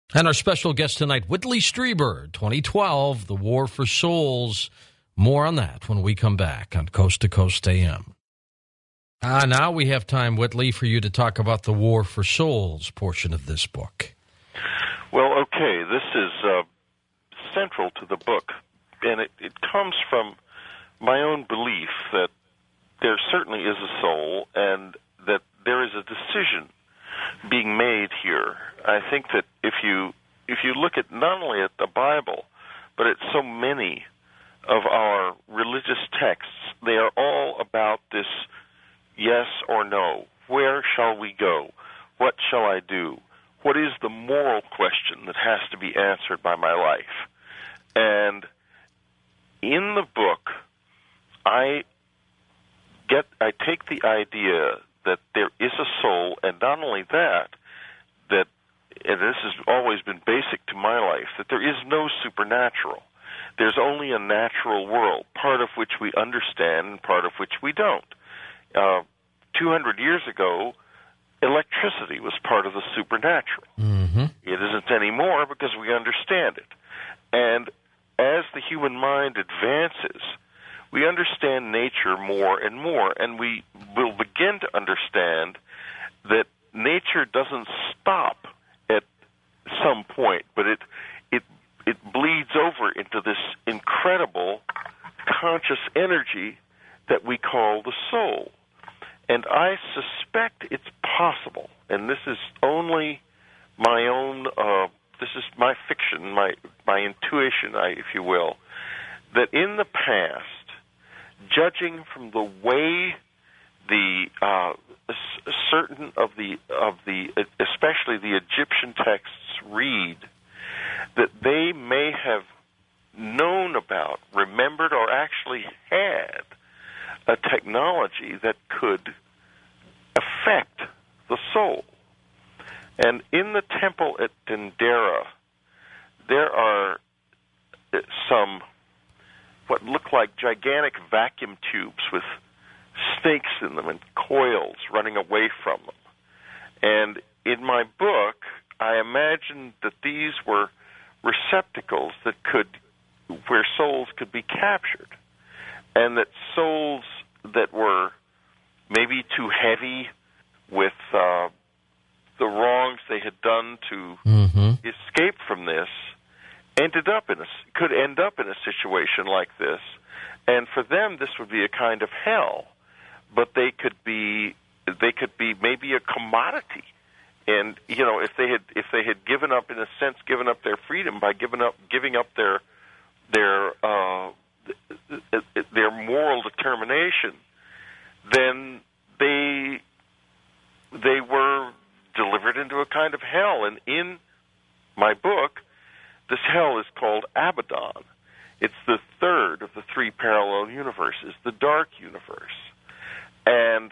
And our special guest tonight, Whitley Strieber, 2012, The War for Souls. More on that when we come back on Coast to Coast AM. Now we have time, Whitley, for you to talk about the War for Souls portion of this book. Well, okay, this is central to the book, and it comes from my own belief that there certainly is a soul and that there is a decision being made here. I think that if you look at not only at the Bible, but at so many of our religious texts, they are all about this yes or no. Where shall we go? What shall I do? What is the moral question that has to be answered by my life? And in the book, I take the idea that there is a soul, and not only that, and this has always been basic to my life, that there is no supernatural. There's only a natural world, part of which we understand and part of which we don't. 200 years ago, electricity was part of the supernatural. Mm-hmm. It isn't anymore because we understand it. And as the human mind advances, we understand nature more and more, and we will begin to understand that nature doesn't stop at some point, but it bleeds over into this incredible conscious energy that we call the soul. And I suspect it's possible, and this is only my own, this is my fiction, my intuition, if you will, that in the past, judging from the way certain of the especially the Egyptian texts read, that they may have known about, remembered, or actually had a technology that could affect the soul. And in the temple at Dendera, there are some what look like gigantic vacuum tubes with snakes in them and coils running away from them. And in my book, I imagined that these were receptacles where souls could be captured, and that souls that were maybe too heavy with the wrongs they had done to escape from this could end up in a situation like this, and for them this would be a kind of hell. But they could be maybe a commodity, and if they had given up, in a sense, given up their freedom by giving up their moral determination, then they were delivered into a kind of hell. And in my book, this hell is called Abaddon. It's the third of the three parallel universes, the dark universe. And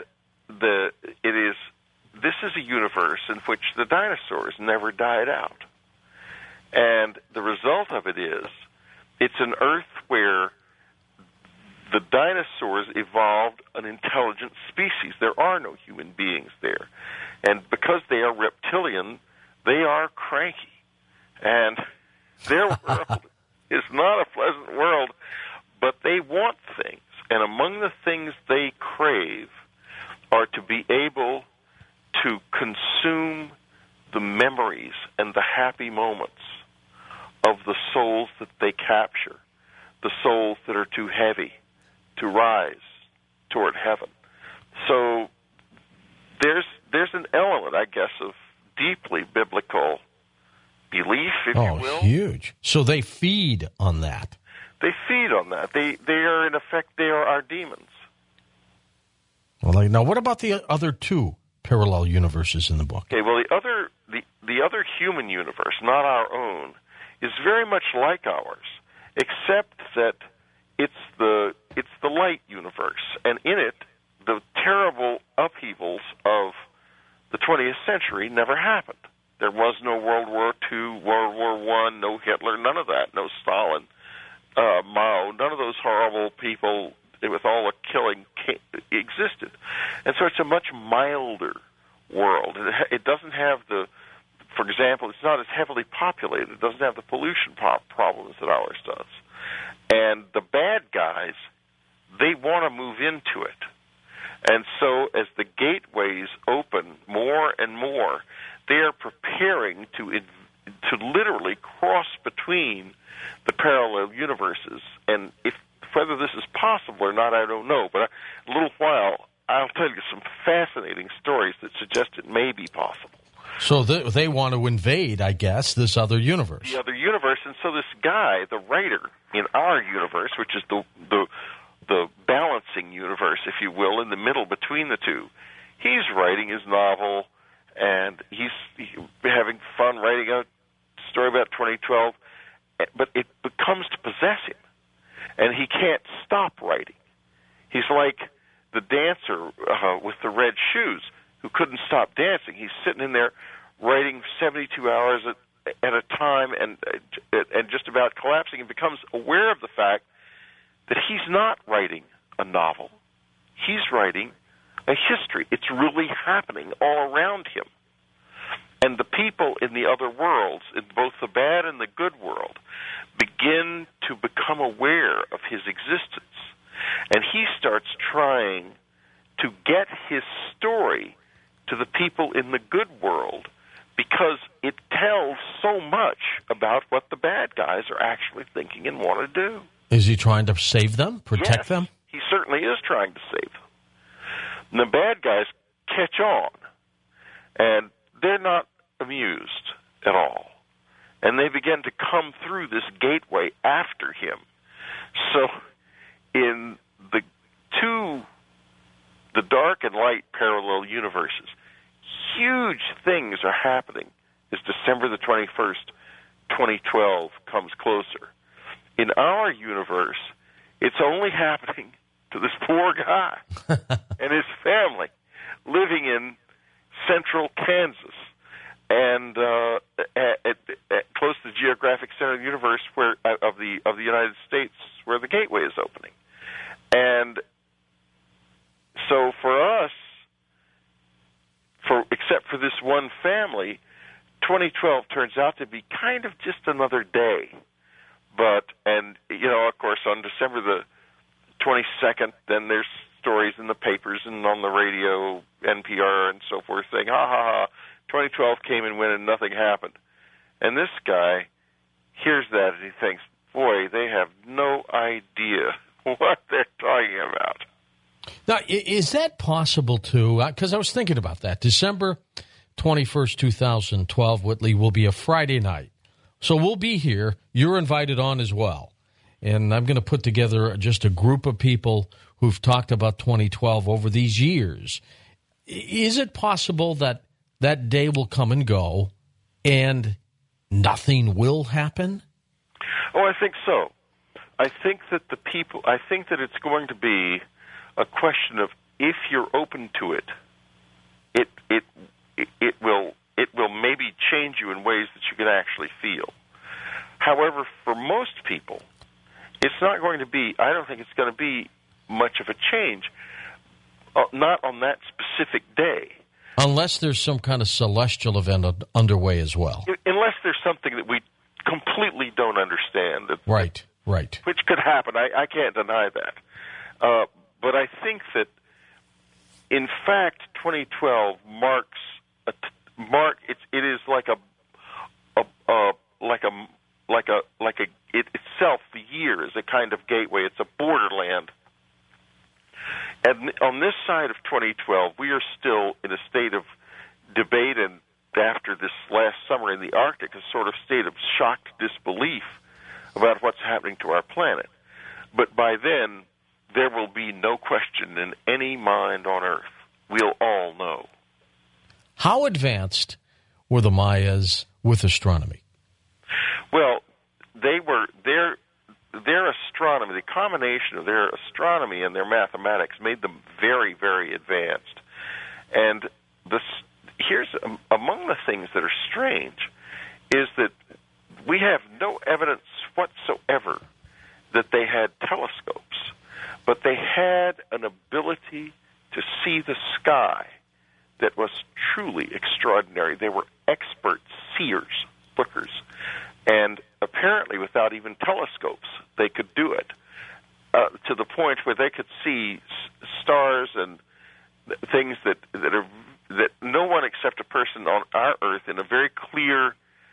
this is a universe in which the dinosaurs never died out. And the result of it is, it's an Earth where the dinosaurs evolved an intelligent species. There are no human beings there. And because they are reptilian, they are cranky. And their world is not a pleasant world, but they want things. And among the things they crave are to be able to consume the memories and the happy moments of the souls that they capture, the souls that are too heavy to rise toward heaven. So there's an element, I guess, of deeply biblical belief, if you will. Oh, huge. So they feed on that. They feed on that. They are, in effect, they are our demons. Well, now, what about the other two parallel universes in the book? Okay, well, the other human universe, not our own, is very much like ours, except that it's the light universe, and in it, the terrible upheavals of the 20th century never happened. There was no World War II, World War I, no Hitler, none of that, no Stalin, Mao, none of those horrible people with all the killing existed. And so it's a much milder world. It doesn't have the for example, it's not as heavily populated. It doesn't have the pollution problems that ours does. And the bad guys, they want to move into it. And so as the gateways open more and more, they are preparing to literally cross between the parallel universes. And whether this is possible or not, I don't know. But in a little while, I'll tell you some fascinating stories that suggest it may be possible. So they want to invade, I guess, this other universe. The other universe. And so this guy, the writer in our universe, which is the balancing universe, if you will, in the middle between the two, he's writing his novel, and he's having fun writing a story about 2012, but it becomes to possess him, and he can't stop writing. He's like the dancer with the red shoes who couldn't stop dancing. He's sitting in there writing 72 hours at a time and just about collapsing, and becomes aware of the fact that he's not writing a novel. He's writing a history. It's really happening all around him. And the people in the other worlds, in both the bad and the good world, begin to become aware of his existence. And he starts trying to get his story to the people in the good world, because it tells so much about what the bad guys are actually thinking and want to do. Is he trying to save them, protect Yes, them? He certainly is trying to save them. And the bad guys catch on, and they're not amused at all. And they begin to come through this gateway after him. So in the dark and light parallel universes, huge things are happening as December the 21st, 2012 comes closer. In our universe, it's only happening to this poor guy and his family living in central Kansas and close to the geographic center of the universe of the United States, where the gateway is opening. And so for us, except for this one family, 2012 turns out to be kind of just another day. Of course, on December the 22nd, then there's stories in the papers and on the radio, NPR and so forth, saying, ha, ha, ha, 2012 came and went and nothing happened. And this guy hears that and he thinks, boy, they have no idea what they're talking about. Now, is that possible, too? Because I was thinking about that. December 21st, 2012, Whitley, will be a Friday night. So we'll be here. You're invited on as well. And I'm going to put together just a group of people who've talked about 2012 over these years. Is it possible that that day will come and go and nothing will happen? Oh, I think so. I think that it's going to be a question of, if you're open to it, it will maybe change you in ways that you can actually feel. However, for most people, it's not going to be, I don't think it's going to be much of a change, not on that specific day. Unless there's some kind of celestial event underway as well. Unless there's something that we completely don't understand. Right. Which could happen. I can't deny that. But I think that, in fact, 2012 marks it is itself, the year is a kind of gateway. It's a borderland. And on this side of 2012, we are still in a state of debate, and after this last summer in the Arctic, a sort of state of shocked disbelief about what's happening to our planet. But by then, there will be no question in any mind on Earth. We'll all know. How advanced were the Mayas with astronomy? Well, their astronomy, the combination of their astronomy and their mathematics made them very, very advanced. And here's among the things that are strange is that we have no evidence whatsoever that they had telescopes, but they had an ability to see the sky that was truly extraordinary. They were experts seers, lookers. And apparently without even telescopes, they could do it to the point where they could see stars and things that no one except a person on our Earth in a very clear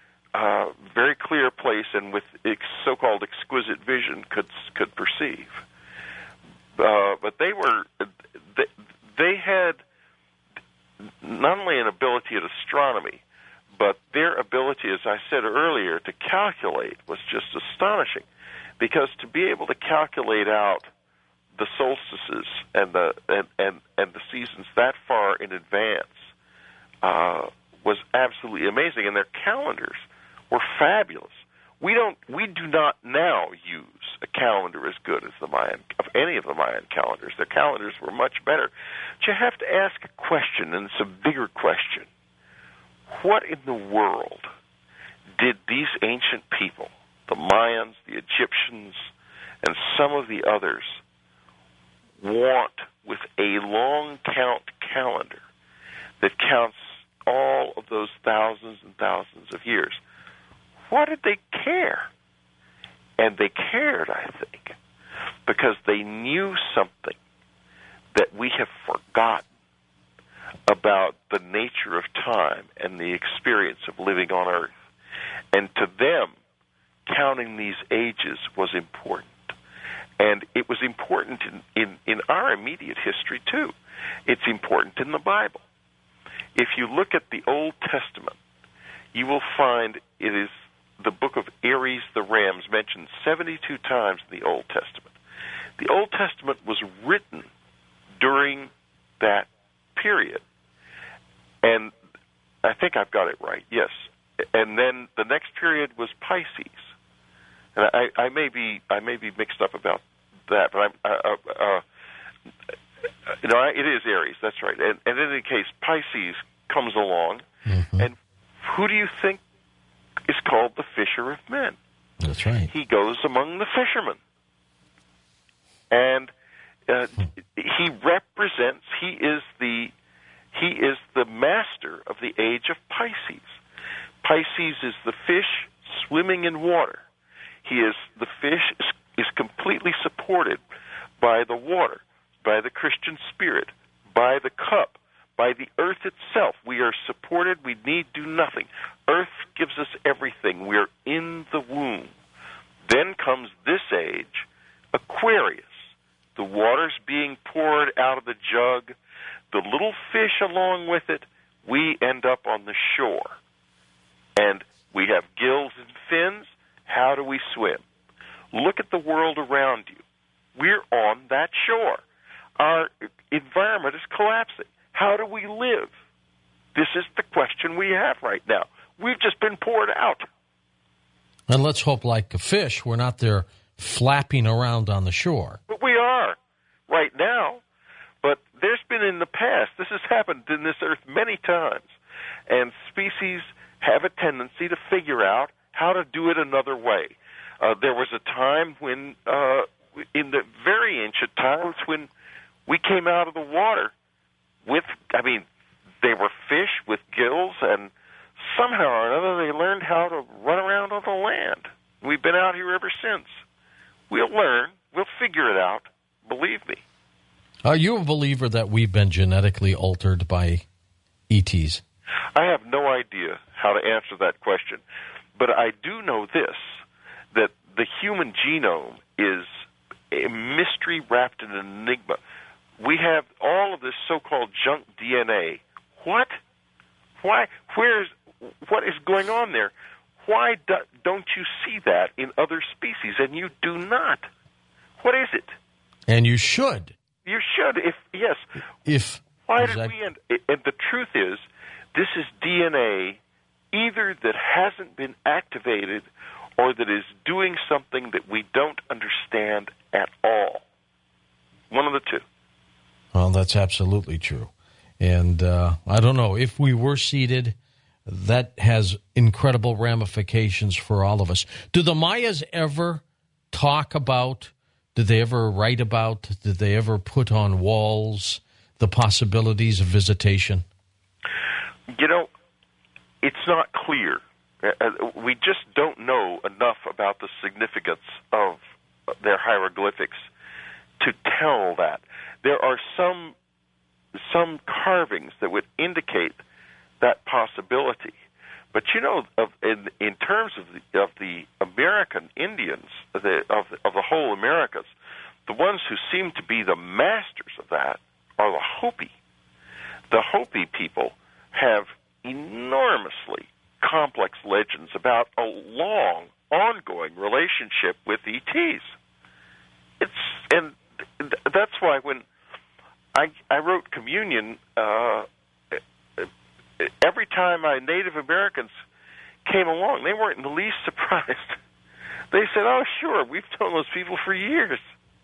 place and with so-called exquisite vision could perceive. But they had not only an ability at astronomy, but their ability, as I said earlier, to calculate was just astonishing. Because to be able to calculate out the solstices and the seasons that far in advance was absolutely amazing, and their calendars were fabulous. We do not now use a calendar as good as any of the Mayan calendars. Their calendars were much better. But you have to ask a question, and it's a bigger question. What in the world did these ancient people, the Mayans, the Egyptians, and some of the others, want with a long count calendar that counts all of those thousands and thousands of years? Why did they care? And they cared, I think, because they knew something that we have forgotten about the nature of time and the experience of living on Earth. And to them, counting these ages was important. And it was important in our immediate history, too. It's important in the Bible. If you look at the Old Testament, you will find it is the book of Aries the Rams mentioned 72 times in the Old Testament. The Old Testament was written during that period. And I think I've got it right, yes. And then the next period was Pisces. And I may be mixed up about that, but it is Aries. That's right. And in any case, Pisces comes along, and who do you think is called the Fisher of Men? That's right. He goes among the fishermen, and he represents. He is the master of the age of Pisces. Pisces is the fish swimming in water. The fish is completely supported by the water, by the Christian spirit, by the cup, by the earth itself. We are supported. We need do nothing. Earth gives us everything. We're in the womb. Then comes this age, Aquarius. The water's being poured out of the jug. The little fish along with it. We end up on the shore. And we have gills and fins. How do we swim? Look at the world around you. We're on that shore. Our environment is collapsing. How do we live? This is the question we have right now. We've just been poured out. And let's hope, like a fish, we're not there flapping around on the shore. But we are right now. But there's been in the past, this has happened in this earth many times, and species have a tendency to figure out how to do it another way. There was a time when, in the very ancient times, when we came out of the water they were fish with gills, and somehow or another they learned how to run around on the land. We've been out here ever since. We'll learn. We'll figure it out. Believe me. Are you a believer that we've been genetically altered by ETs? I have no idea how to answer that question. But I do know this, that the human genome is a mystery wrapped in an enigma. We have all of this so-called junk DNA. What? Why? What is going on there? Why don't you see that in other species? And you do not. What is it? And you should. You should. Why did we end? And the truth is, this is DNA either that hasn't been activated or that is doing something that we don't understand at all. One of the two. Well, that's absolutely true. And I don't know, if we were seeded, that has incredible ramifications for all of us. Do the Mayas ever talk about, did they ever write about, did they ever put on walls the possibilities of visitation? It's not clear We just don't know enough about the significance of their hieroglyphics to tell that. There are some carvings that would indicate that possibility. But in terms of the American Indians, of the whole Americas, the ones who seem to be the masters of that are the Hopi. The Hopi people have enormously complex legends about a long, ongoing relationship with ETs. And that's why when I wrote Communion, every time Native Americans came along, they weren't in the least surprised. They said, "Oh, sure, we've known those people for years."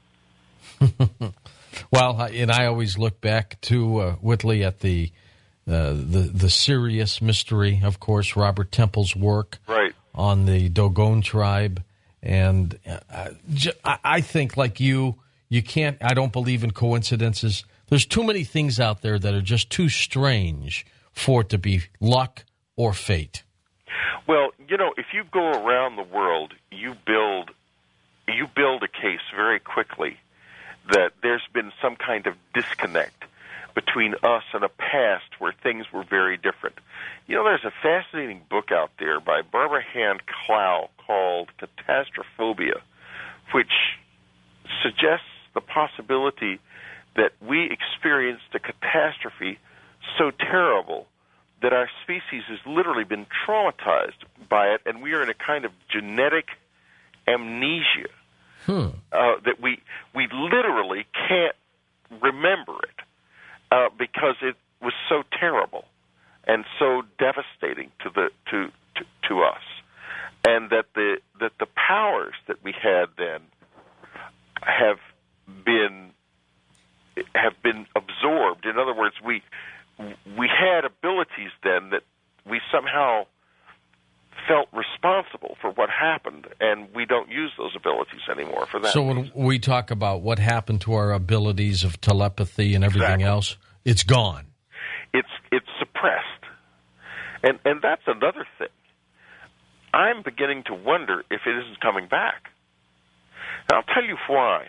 Well, and I always look back to Whitley at the serious mystery, of course, Robert Temple's work on the Dogon tribe, and I think, like you can't. I don't believe in coincidences. There's too many things out there that are just too strange for it to be luck or fate. Well, if you go around the world, you build a case very quickly that there's been some kind of disconnect between us and a past where things were very different. There's a fascinating book out there by Barbara Hand Clow called Catastrophobia, which suggests the possibility that we experienced a catastrophe so terrible that our species has literally been traumatized by it, and we are in a kind of genetic amnesia. That we literally can't remember it because it was so terrible and so devastating to us, and that the powers that we had then have been absorbed. In other words, we had abilities then that we somehow felt responsible for what happened, and we don't use those abilities anymore for that. So when we talk about what happened to our abilities of telepathy and everything else, it's gone. It's suppressed. And that's another thing. I'm beginning to wonder if it isn't coming back. And I'll tell you why.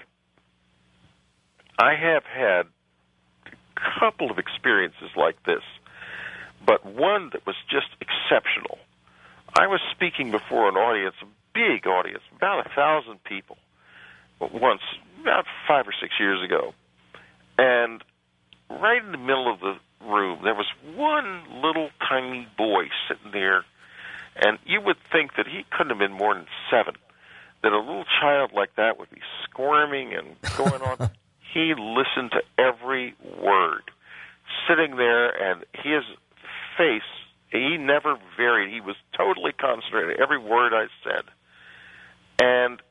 I have had a couple of experiences like this, but one that was just exceptional. I was speaking before an audience, a big audience, about 1,000 people, once, about 5 or 6 years ago. And right in the middle of the room, there was one little tiny boy sitting there, and you would think that he couldn't have been more than 7, that a little child like that would be squirming and going on. He listened to every word, sitting there, and his face, he never varied. He was totally concentrated, every word I said. And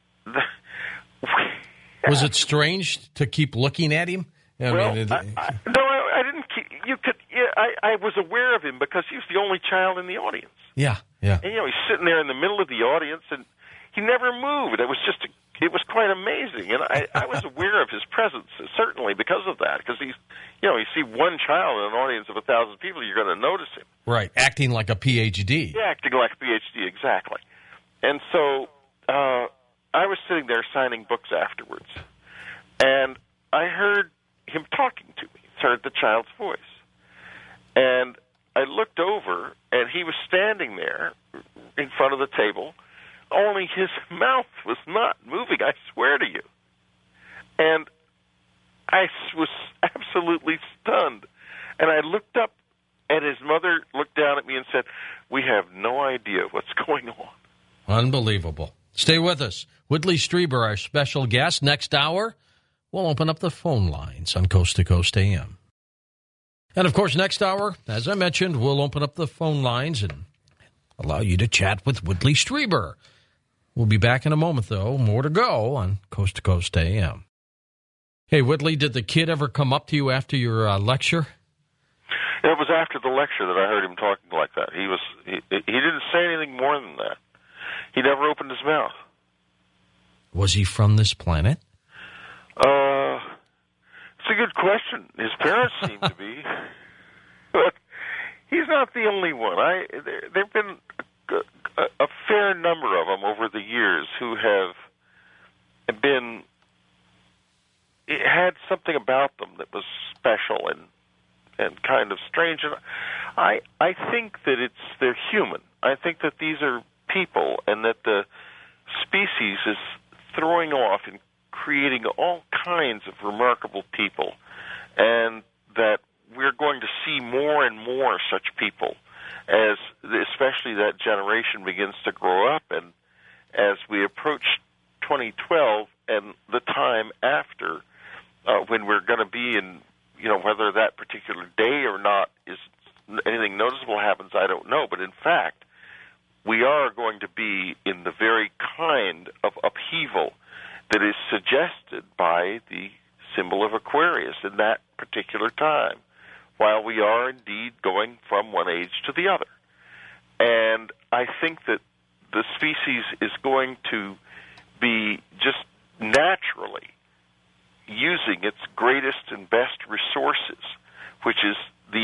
was it strange to keep looking at him? I didn't keep. I was aware of him because he was the only child in the audience. Yeah. And he's sitting there in the middle of the audience, and he never moved. It was quite amazing, and I was aware of his presence, certainly because of that. Because you see one child in an audience of 1,000 people, you're going to notice him. Right, acting like a PhD. Yeah, acting like a PhD, exactly. And so I was sitting there signing books afterwards, and I heard him talking to me. Heard the child's voice, and I looked over, and he was standing there in front of the table. Only his mouth was not moving, I swear to you. And I was absolutely stunned. And I looked up, and his mother looked down at me and said, "We have no idea what's going on." Unbelievable. Stay with us. Whitley Strieber, our special guest. Next hour, we'll open up the phone lines on Coast to Coast AM. And, of course, next hour, as I mentioned, we'll open up the phone lines and allow you to chat with Whitley Strieber. We'll be back in a moment, though. More to go on Coast to Coast AM. Hey, Whitley, did the kid ever come up to you after your lecture? It was after the lecture that I heard him talking like that. He didn't say anything more than that. He never opened his mouth. Was he from this planet? It's a good question. His parents seem to be. But he's not the only one. There have been fair number of them over the years who have had something about them that was special and kind of strange. And I think that they're human. I think that these are people, and that the species is throwing off and creating all kinds of remarkable people, and that we're going to see more and more such people as especially that generation begins to grow up, and as we approach 2012 and the time after, when we're going to be in, whether that particular day or not is anything noticeable happens, I don't know. But in fact, we are going to be in the very kind of upheaval that is suggested by the symbol of Aquarius in that particular time, while we are indeed going from one age to the other. And I think that the species is going to be just naturally using its greatest and best resources, which is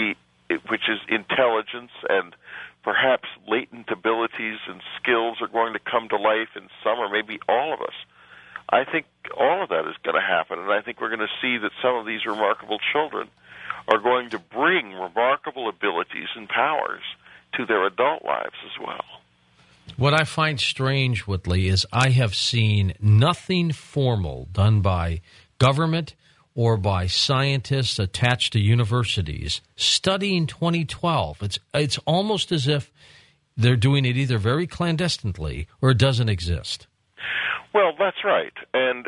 intelligence, and perhaps latent abilities and skills are going to come to life in some or maybe all of us. I think all of that is going to happen, and I think we're going to see that some of these remarkable children are going to bring remarkable abilities and powers to their adult lives as well. What I find strange, Whitley, is I have seen nothing formal done by government or by scientists attached to universities studying 2012. It's almost as if they're doing it either very clandestinely or it doesn't exist. Well, that's right. And,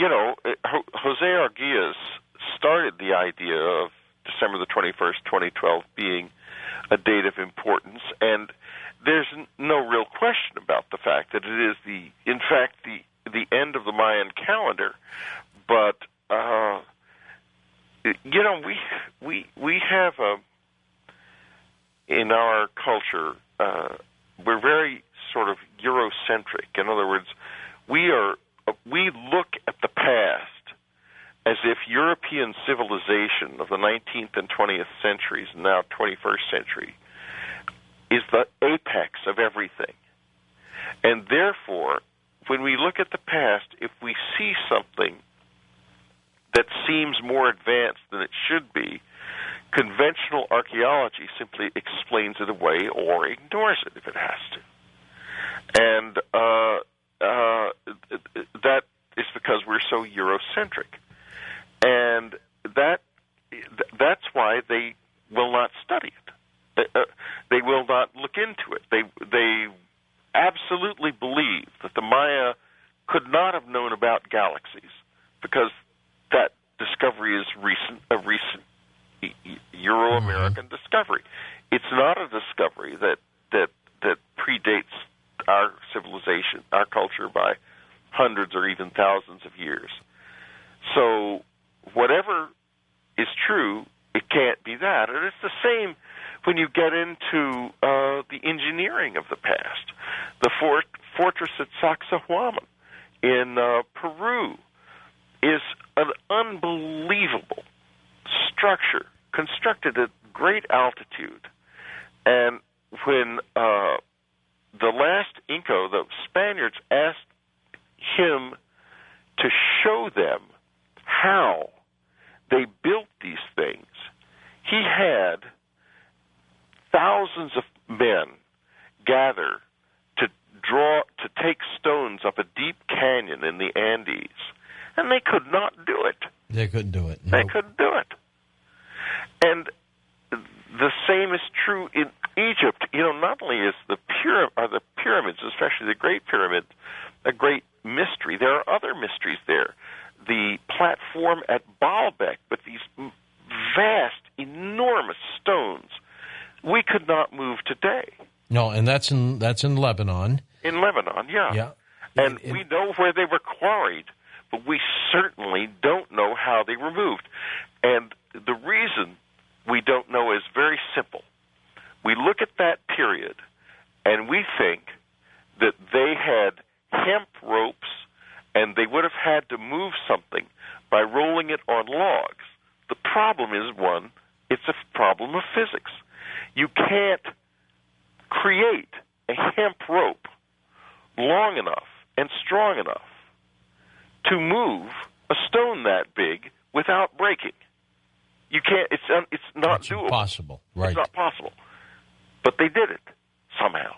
Jose Arguelles started the idea of December the 21st, 2012 being a date of importance, and there's no real question about the fact that it is in fact the end of the Mayan calendar. But we have in our culture we're very sort of Eurocentric. In other words, we look at the past as if European civilization of the 19th and 20th centuries, and now 21st century, is the apex of everything. And therefore, when we look at the past, if we see something that seems more advanced than it should be, conventional archaeology simply explains it away or ignores it if it has to. And that is because we're so Eurocentric. And that's why they will not study it. They will not look into it. They absolutely believe that the Maya could not have known about galaxies because that discovery is a recent Euro-American discovery. It's not a discovery that predates our civilization, our culture, by hundreds or even thousands of years. So whatever is true, it can't be that. And it's the same when you get into the engineering of the past. The fortress at Sacsayhuaman in Peru is an unbelievable structure constructed at great altitude. And when the last Inca, the Spaniards, asked him to show them how they built these things, he had thousands of men gather to take stones up a deep canyon in the Andes, and they could not do it. They couldn't do it. They couldn't do it. And the same is true in Egypt. Not only is the pyramids, especially the Great Pyramid, a great mystery, there are other mysteries there. The platform at Baalbek, with these vast, enormous stones, we could not move today. No, and that's in Lebanon. In Lebanon, yeah. Yeah. And we know where they were quarried, but we certainly don't know how they were moved. And the reason we don't know is very simple. We look at that period, and we think that they had hemp ropes, and they would have had to move something by rolling it on logs. The problem is, it's a problem of physics. You can't create a hemp rope long enough and strong enough to move a stone that big without breaking. You can't. It's not doable. Impossible. Right. It's not possible. But they did it somehow.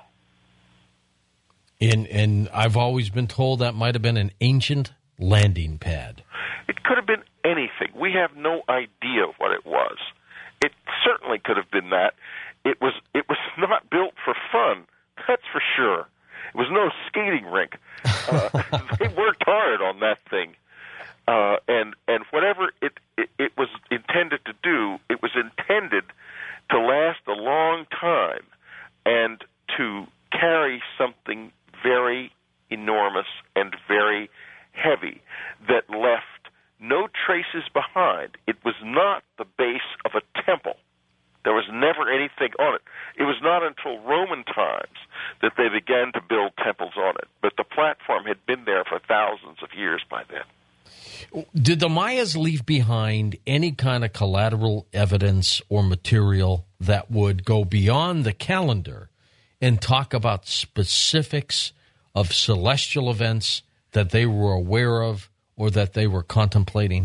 And I've always been told that might have been an ancient landing pad. It could have been anything. We have no idea what it was. It certainly could have been that. It was not built for fun. That's for sure. It was no skating rink. They worked hard on that thing, and whatever it was intended to do, it was intended to last a long time and to carry something very enormous and very heavy that left no traces behind. It was not the base of a temple. There was never anything on it. It was not until Roman times that they began to build temples on it. But the platform had been there for thousands of years by then. Did the Mayas leave behind any kind of collateral evidence or material that would go beyond the calendar and talk about specifics of celestial events that they were aware of or that they were contemplating?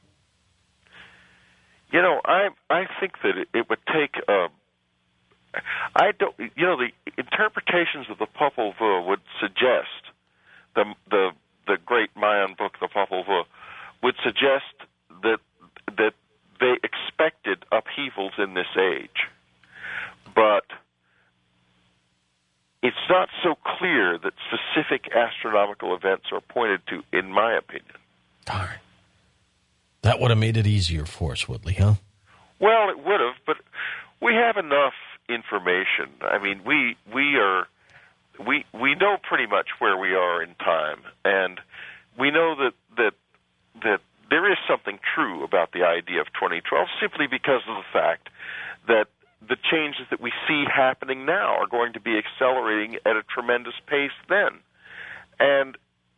You know, I think that it would take. I don't. You know, the interpretations of the Popol Vuh would suggest the great Mayan book, the Popol Vuh, would suggest that they expected upheavals in this age, but it's not so clear that specific astronomical events are pointed to, in my opinion. Darn. That would have made it easier for us, Whitley, huh? Well, it would have, but we have enough information. I mean, we know pretty much where we are in time, and we know that there is something true about the idea of 2012 simply because of the fact that the changes that we see happening now are going to be accelerating at a tremendous pace then. And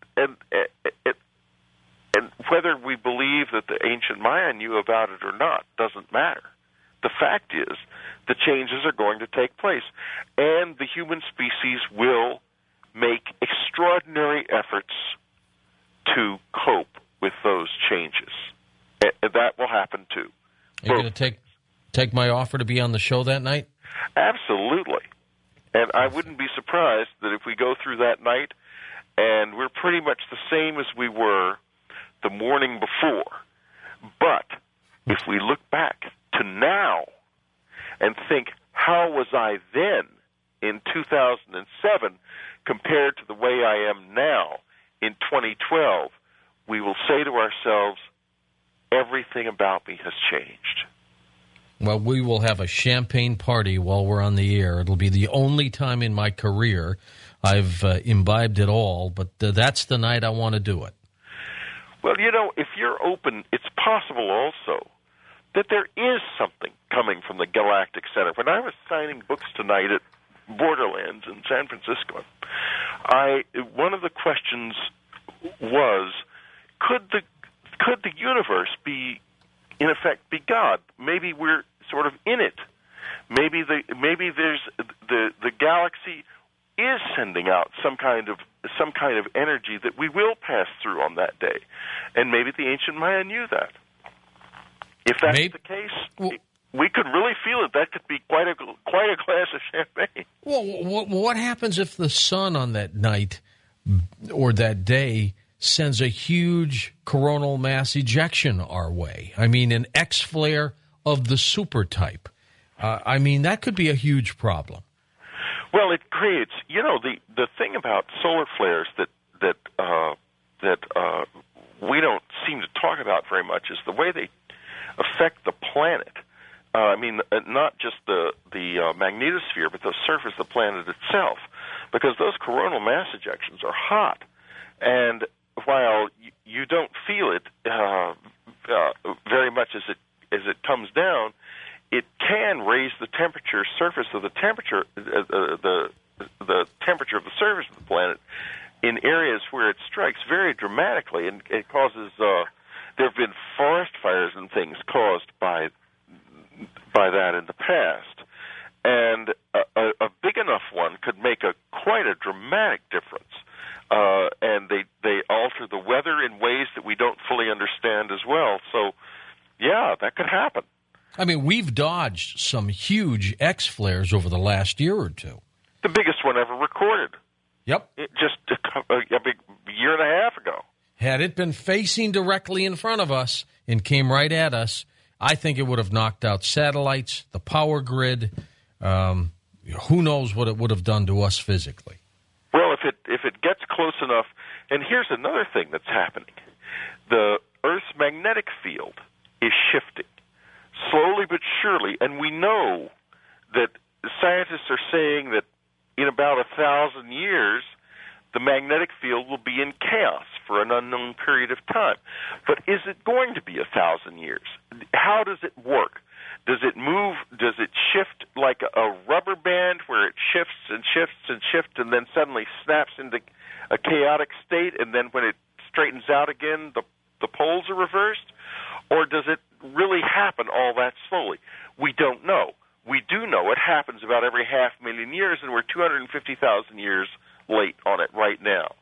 whether we believe that the ancient Maya knew about it or not doesn't matter. The fact is the changes are going to take place, and the human species will make extraordinary efforts to cope with those changes. And that will happen too. Are you going to take my offer to be on the show that night? Absolutely. And I wouldn't be surprised that if we go through that night and we're pretty much the same as we were the morning before. But if we look back to now and think, how was I then in 2007 compared to the way I am now in 2012, we will say to ourselves, everything about me has changed. Well, we will have a champagne party while we're on the air. It'll be the only time in my career I've imbibed it all, but that's the night I want to do it. Well, you know, if you're open, it's possible also that there is something coming from the Galactic Center. When I was signing books tonight at Borderlands in San Francisco, one of the questions was, could the universe be, in effect, be God? Maybe we're sort of in it. Maybe there's the galaxy is sending out some kind of energy that we will pass through on that day, and maybe the ancient Maya knew that. If that's the case, we could really feel it. That could be quite a glass of champagne. Well, what happens if the sun on that night or that day sends a huge coronal mass ejection our way? I mean, an X flare of the super type. I mean, that could be a huge problem. Well, it creates, you know, the thing about solar flares that we don't seem to talk about very much is the way they affect the planet. I mean, not just the magnetosphere, but the surface of the planet itself, because those coronal mass ejections are hot, and while you don't feel it very much as it comes down, it can raise the temperature surface of the temperature the temperature of the surface of the planet in areas where it strikes very dramatically, and it causes. There have been forest fires and things caused by that in the past, and a big enough one could make quite a dramatic difference. and they alter the weather in ways that we don't fully understand as well. So, yeah, that could happen. I mean, we've dodged some huge X flares over the last year or two. The biggest one ever recorded. Yep. Just a big year and a half ago. Had it been facing directly in front of us and came right at us, I think it would have knocked out satellites, the power grid. Who knows what it would have done to us physically? Well, if it gets close enough, and here's another thing that's happening. The Earth's magnetic field is shifting, slowly but surely, and we know that scientists are saying that in about 1,000 years, the magnetic field will be in chaos for an unknown period of time. But is it going to be 1,000 years? How does it work? Does it move? Does it shift like a rubber band where it shifts and shifts and shifts and then suddenly snaps into a chaotic state, and then when it straightens out again, the poles are reversed? Or does it really happen all that slowly? We don't know. We do know it happens about every 500,000 years, and we're 250,000 years late on it right now.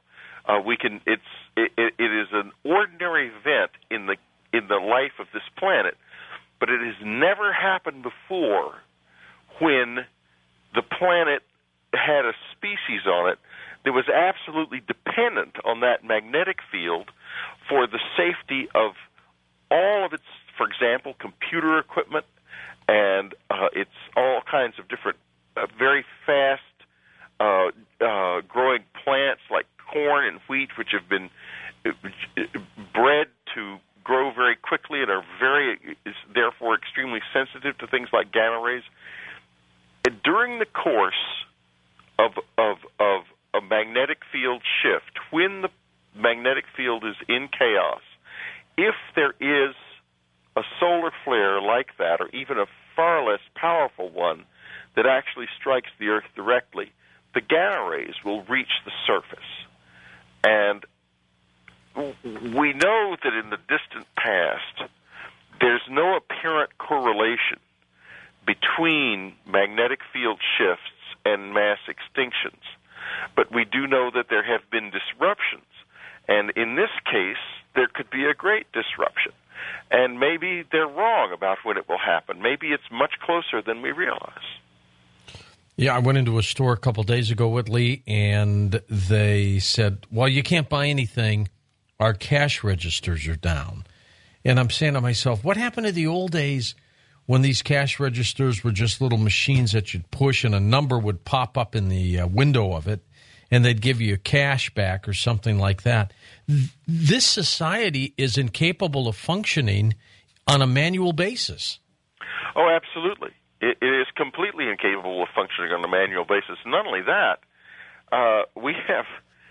It is an ordinary event in the life of this planet, but it has never happened before when the planet had a species on it that was absolutely dependent on that magnetic field for the safety of all of its, for example, computer equipment, and it's all kinds of different very fast growing plants like corn and wheat, which have been bred to grow very quickly and are therefore extremely sensitive to things like gamma rays. And during the course of a magnetic field shift, when the magnetic field is in chaos, if there is a solar flare like that, or even a far less powerful one that actually strikes the Earth directly, the gamma rays will reach the surface. And we know that in the distant past, there's no apparent correlation between magnetic field shifts and mass extinctions. But we do know that there have been disruptions. And in this case, there could be a great disruption. And maybe they're wrong about when it will happen. Maybe it's much closer than we realize. Yeah, I went into a store a couple days ago, Whitley, and they said, well, you can't buy anything. Our cash registers are down. And I'm saying to myself, what happened to the old days when these cash registers were just little machines that you'd push and a number would pop up in the window of it, and they'd give you cash back or something like that? This society is incapable of functioning on a manual basis. Oh, absolutely. It is completely incapable of functioning on a manual basis. Not only that, we have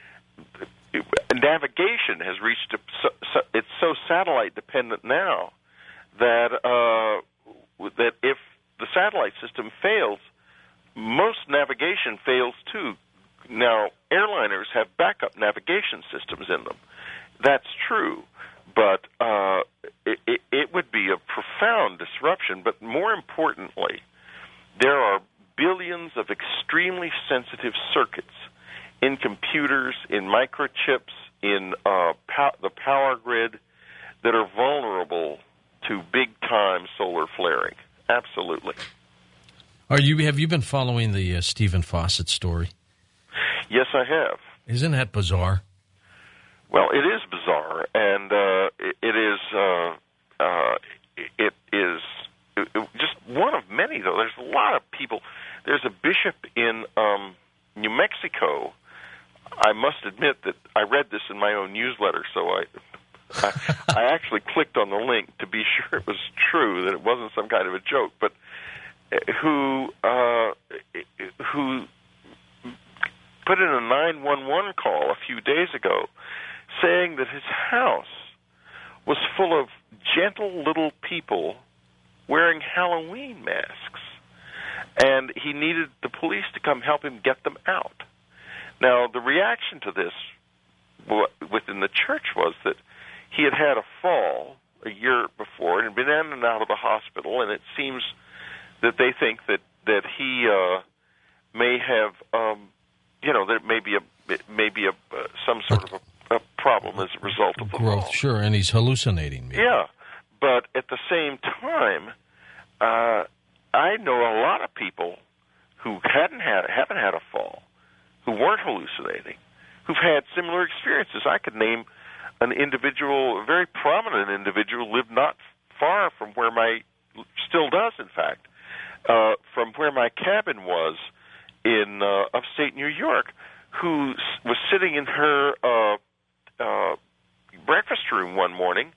navigation has reached it's so satellite dependent now that that if the satellite system fails, most navigation fails too. Now, airliners have backup navigation systems in them. That's true, but it would be a profound disruption. But more importantly, there are billions of extremely sensitive circuits in computers, in microchips, in the power grid that are vulnerable to big-time solar flaring. Absolutely. Have you been following the Stephen Fawcett story? Yes, I have. Isn't that bizarre? Well, it is bizarre, and it is just one of many, though. There's a lot of people. There's a bishop in New Mexico. I must admit that I read this in my own newsletter, so I actually clicked on the link to be sure it was true, that it wasn't some kind of a joke, but who put in a 911 call a few days ago saying that his house was full of gentle little people wearing Halloween masks, and he needed the police to come help him get them out. Now, the reaction to this within the church was that he had had a fall a year before and had been in and out of the hospital, and it seems that they think that he may have, that it may be maybe some sort of a problem as a result of the growth. fall. Sure, and he's hallucinating. Maybe. Yeah, but at the same time, I know a lot of people who haven't had a fall, who weren't hallucinating, who've had similar experiences. I could name an individual, a very prominent individual, lived not far from where still does, in fact, from where my cabin was in upstate New York, who was sitting in her breakfast room one morning,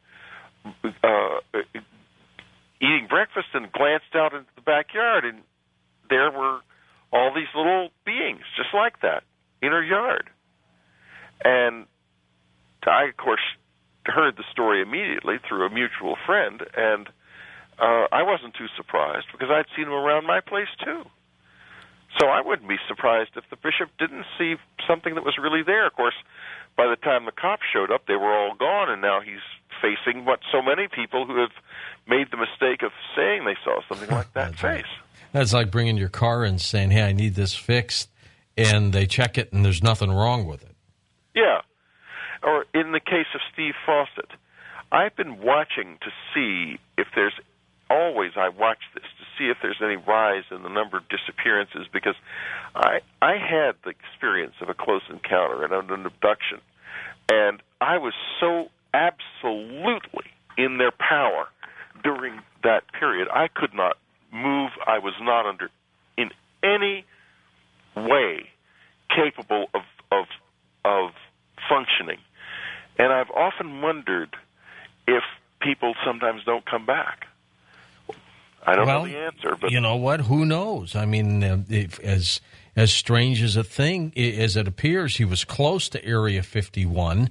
eating breakfast, and glanced out into the backyard, and there were all these little beings, just like that, in her yard. And I, of course, heard the story immediately through a mutual friend, and I wasn't too surprised because I'd seen them around my place, too. So I wouldn't be surprised if the bishop didn't see something that was really there. Of course, by the time the cops showed up, they were all gone, and now he's facing what so many people who have made the mistake of saying they saw something like that face. Right. That's like bringing your car in saying, hey, I need this fixed, and they check it, and there's nothing wrong with it. Yeah. Or in the case of Steve Fawcett, I've been watching to see if there's I watch this to see if there's any rise in the number of disappearances, because I had the experience of a close encounter and an abduction, and I was so absolutely in their power during that period. I could not move. I was not in any way capable of functioning. And I've often wondered if people sometimes don't come back. I don't know the answer, but you know what? Who knows? I mean, as strange as a thing as it appears, he was close to Area 51.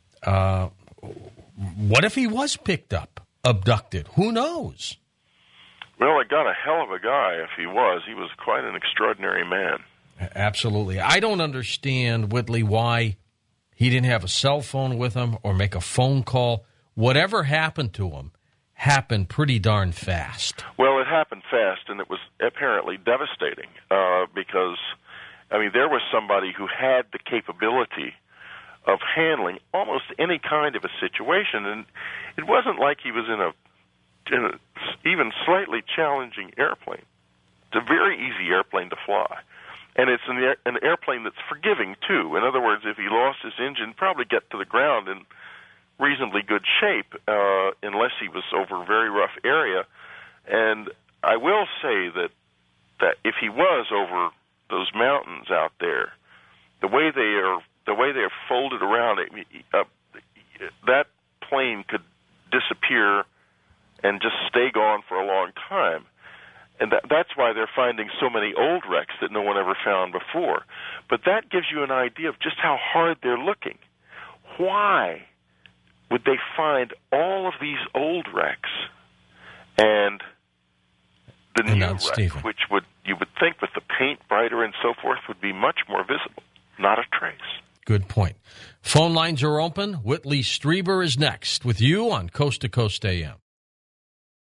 What if he was picked up, abducted? Who knows? Well, I got a hell of a guy if he was. He was quite an extraordinary man. Absolutely. I don't understand, Whitley, why he didn't have a cell phone with him or make a phone call. Whatever happened to him happened pretty darn fast. Well, it happened fast, and it was apparently devastating because, I mean, there was somebody who had the capability of handling almost any kind of a situation, and it wasn't like he was in a even slightly challenging airplane. It's a very easy airplane to fly. And it's an airplane that's forgiving, too. In other words, if he lost his engine, probably get to the ground in reasonably good shape, unless he was over a very rough area. And I will say that if he was over those mountains out there, the way they are folded around, that plane could disappear and just stay gone for a long time. And that's why they're finding so many old wrecks that no one ever found before. But that gives you an idea of just how hard they're looking. Why would they find all of these old wrecks and the new wreck, which you would think with the paint brighter and so forth would be much more visible? Not a trace. Good point. Phone lines are open. Whitley Strieber is next with you on Coast to Coast AM.